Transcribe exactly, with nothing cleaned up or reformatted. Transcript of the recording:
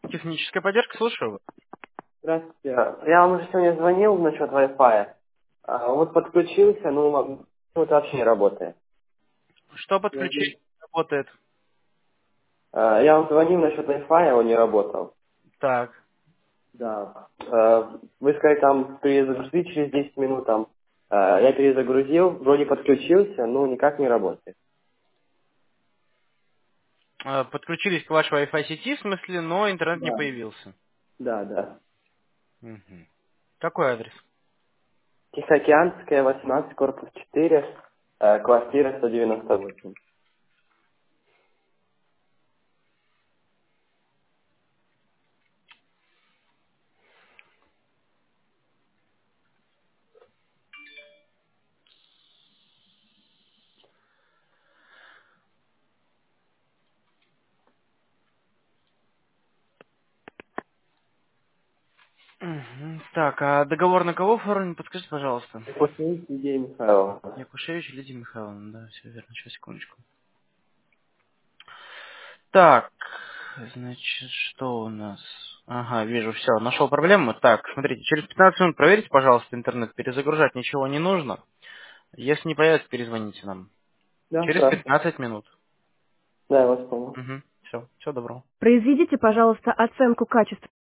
Техническая поддержка, слушаю вас. Здравствуйте. Я вам уже сегодня звонил насчет Wi-Fi. А, Вот подключился, ну, вот вообще не работает. Что Я подключение работает? а, я вам звонил насчет Wi-Fi, он не работал. Так. Да. А, Вы сказали, там перезагрузить через десять минут. Там. А, Я перезагрузил, вроде подключился, но никак не работает. Э, Подключились к вашей Wi-Fi сети, в смысле, но интернет не Да. появился. Да, да. Мгм. Какой адрес? Тихоокеанская, восемнадцать, корпус четыре, э, квартира сто девяносто восемь. Мгм. Так, а договор на кого оформлен? Подскажите, пожалуйста. После Лидия Михайловна. Якушевич Лидия Михайловна, да, все верно, сейчас, секундочку. Так, значит, что у нас? Ага, вижу, все, нашел проблему. Так, смотрите, через пятнадцать минут проверьте, пожалуйста, интернет. Перезагружать ничего не нужно. Если не появится, перезвоните нам. Да, Через хорошо. пятнадцать минут. Да, я вас понял. Угу. Все, всего доброго. Произведите, пожалуйста, оценку качества